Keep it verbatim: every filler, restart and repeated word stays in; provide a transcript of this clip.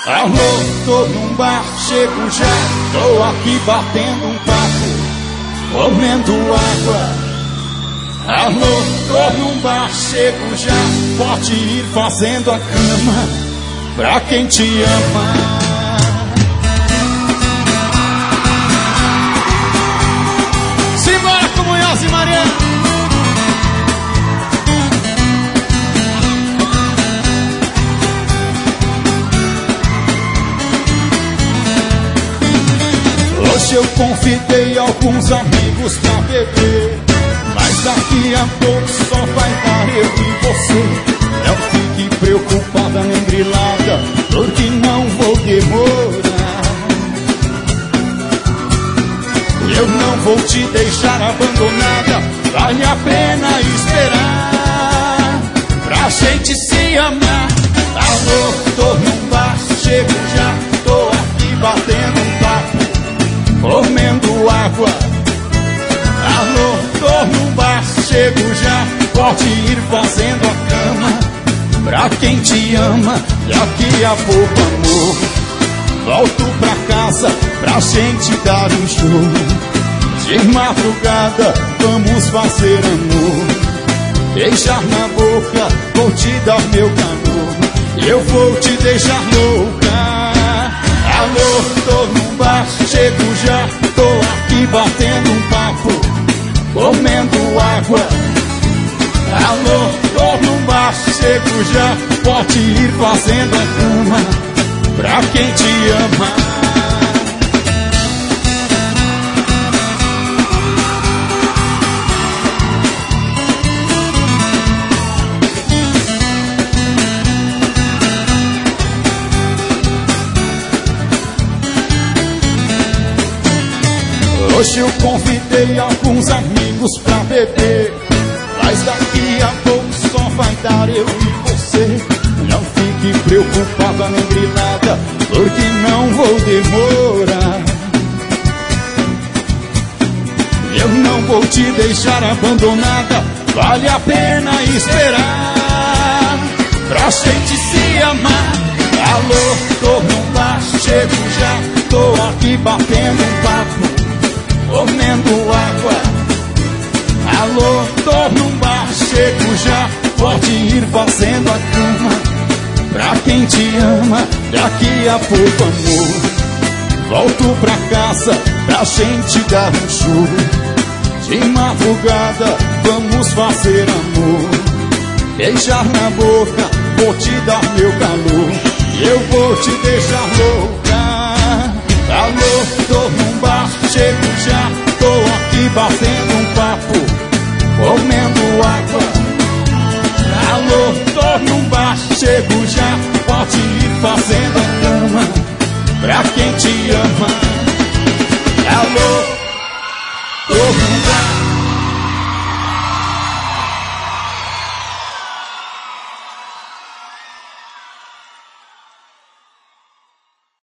Alô, tô num bar, chego já. Tô aqui batendo um papo, comendo água. Alô, tô num bar, chego já. Pode ir fazendo a cama pra quem te ama. Simbora com Munhoz e Mariana. Hoje eu convidei alguns amigos pra beber, mas daqui a pouco só vai dar eu e você. Não fique preocupada nem grilada, porque não vou demorar. Eu não vou te deixar abandonada, vale a pena esperar pra gente se amar. Alô, tô num bar, chego já. Tô aqui batendo um papo, comendo água. Alô, tô num bar, chego já. Pode ir fazendo a cama pra quem te ama. Daqui a pouco, amor, volto pra casa pra gente dar um show. De madrugada vamos fazer amor, beijar na boca, vou te dar meu calor. Eu vou te deixar louca. Alô, tô num bar, chego já. Tô aqui batendo um papo, comendo água. Alô, tô num bar, chego já. Pode ir fazendo a cama pra quem te ama. Hoje eu convidei alguns amigos pra beber, mas daqui a pouco só vai dar eu e você. Não fique preocupada nem grilada, porque não vou demorar. Eu não vou te deixar abandonada, vale a pena esperar pra gente se amar. Alô, tô num bar, chego já. Tô aqui batendo um papo, comendo água. Alô, tô num bar, chego já. Pode ir fazendo a cama pra quem te ama. Daqui a pouco, amor, volto pra casa pra gente dar um show. De madrugada vamos fazer amor, beijar na boca, vou te dar meu calor. E eu vou te deixar louca. Alô, tô num bar, chego já. Tô aqui batendo um papo, comendo água. Alô, tô num bar, chego já.